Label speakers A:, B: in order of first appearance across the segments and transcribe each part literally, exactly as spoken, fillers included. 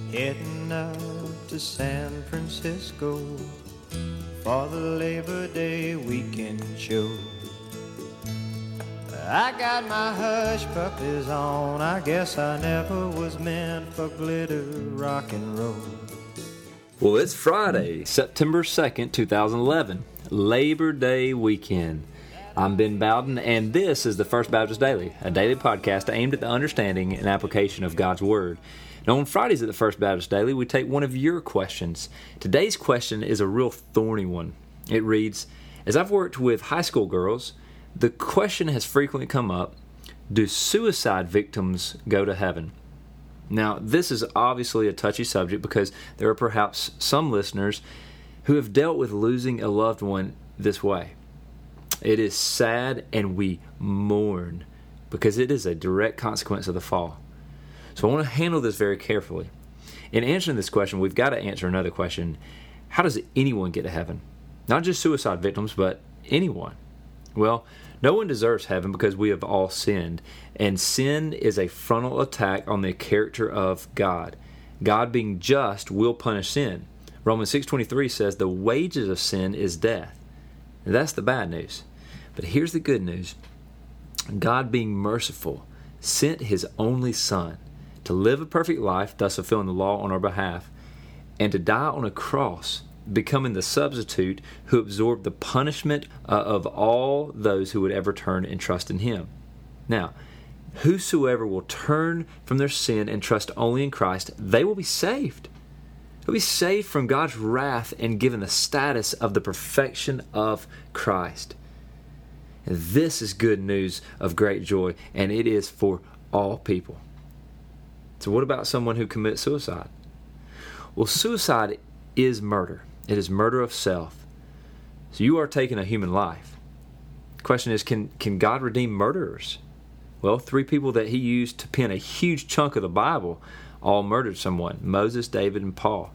A: heading up to San Francisco for the Labor Day weekend show. I got my hush puppies on, I guess I never was meant for glitter rock and roll.
B: Well, it's Friday, September second, two thousand eleven, Labor Day weekend. I'm Ben Bowden, and this is the First Baptist Daily, a daily podcast aimed at the understanding and application of God's Word. Now, on Fridays at the First Baptist Daily, we take one of your questions. Today's question is a real thorny one. It reads, as I've worked with high school girls, the question has frequently come up, do suicide victims go to heaven? Now, this is obviously a touchy subject because there are perhaps some listeners who have dealt with losing a loved one this way. It is sad and we mourn because it is a direct consequence of the fall. So I want to handle this very carefully. In answering this question, we've got to answer another question. How does anyone get to heaven? Not just suicide victims, but anyone. Well, no one deserves heaven because we have all sinned. And sin is a frontal attack on the character of God. God being just will punish sin. Romans six twenty-three says the wages of sin is death. And that's the bad news. But here's the good news. God being merciful sent His only Son to live a perfect life, thus fulfilling the law on our behalf, and to die on a cross, becoming the substitute who absorbed the punishment uh, of all those who would ever turn and trust in Him. Now, whosoever will turn from their sin and trust only in Christ, they will be saved. They'll be saved from God's wrath and given the status of the perfection of Christ. And this is good news of great joy, and it is for all people. So what about someone who commits suicide? Well, suicide is murder. It is murder of self. So you are taking a human life. The question is, can, can God redeem murderers? Well, three people that He used to pen a huge chunk of the Bible all murdered someone: Moses, David, and Paul.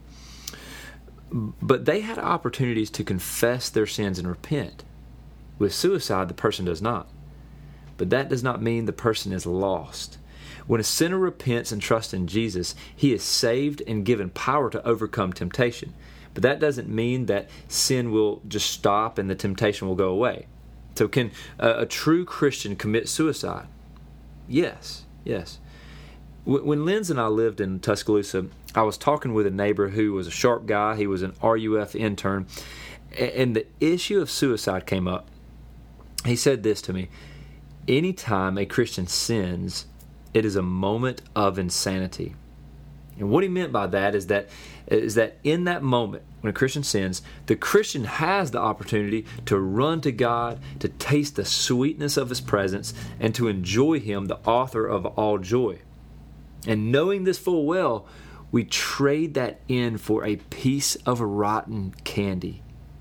B: But they had opportunities to confess their sins and repent. With suicide, the person does not. But that does not mean the person is lost. When a sinner repents and trusts in Jesus, he is saved and given power to overcome temptation. But that doesn't mean that sin will just stop and the temptation will go away. So can a, a true Christian commit suicide? Yes, yes. When Linz and I lived in Tuscaloosa, I was talking with a neighbor who was a sharp guy. He was an R U F intern. And the issue of suicide came up. He said this to me: anytime a Christian sins, it is a moment of insanity. And what he meant by that is that is that in that moment, when a Christian sins, the Christian has the opportunity to run to God, to taste the sweetness of His presence, and to enjoy Him, the author of all joy. And knowing this full well, we trade that in for a piece of rotten candy.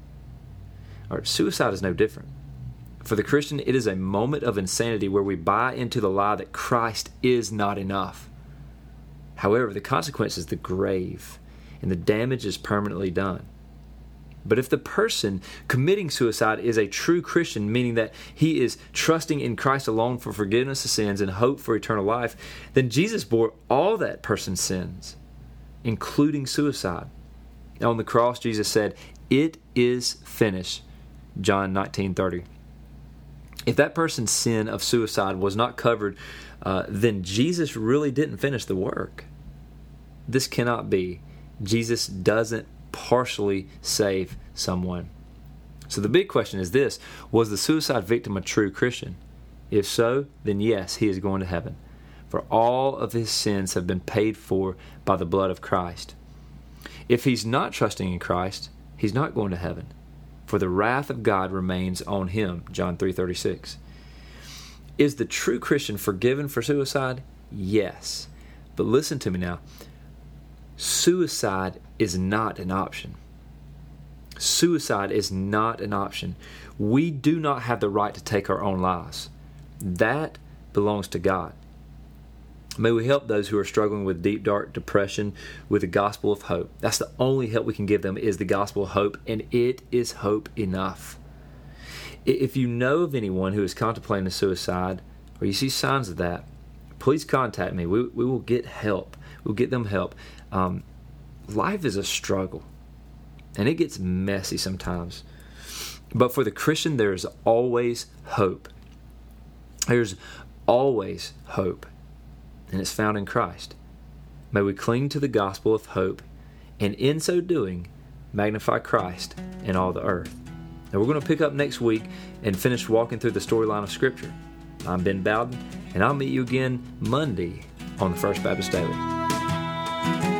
B: All right, suicide is no different. For the Christian, it is a moment of insanity where we buy into the lie that Christ is not enough. However, the consequence is the grave, and the damage is permanently done. But if the person committing suicide is a true Christian, meaning that he is trusting in Christ alone for forgiveness of sins and hope for eternal life, then Jesus bore all that person's sins, including suicide. On the cross, Jesus said, "It is finished," John nineteen thirty. If that person's sin of suicide was not covered, uh, then Jesus really didn't finish the work. This cannot be. Jesus doesn't partially save someone. So the big question is this: was the suicide victim a true Christian? If so, then yes, he is going to heaven. For all of his sins have been paid for by the blood of Christ. If he's not trusting in Christ, he's not going to heaven. For the wrath of God remains on him, John three thirty-six. Is the true Christian forgiven for suicide? Yes. But listen to me now. Suicide is not an option. Suicide is not an option. We do not have the right to take our own lives. That belongs to God. May we help those who are struggling with deep, dark depression with the gospel of hope. That's the only help we can give them, is the gospel of hope, and it is hope enough. If you know of anyone who is contemplating suicide, or you see signs of that, please contact me. We, we will get help. We'll get them help. Um, life is a struggle, and it gets messy sometimes. But for the Christian, there is always hope. There's always hope, and it's found in Christ. May we cling to the gospel of hope, and in so doing, magnify Christ in all the earth. Now we're going to pick up next week and finish walking through the storyline of Scripture. I'm Ben Bowden, and I'll meet you again Monday on the First Baptist Daily.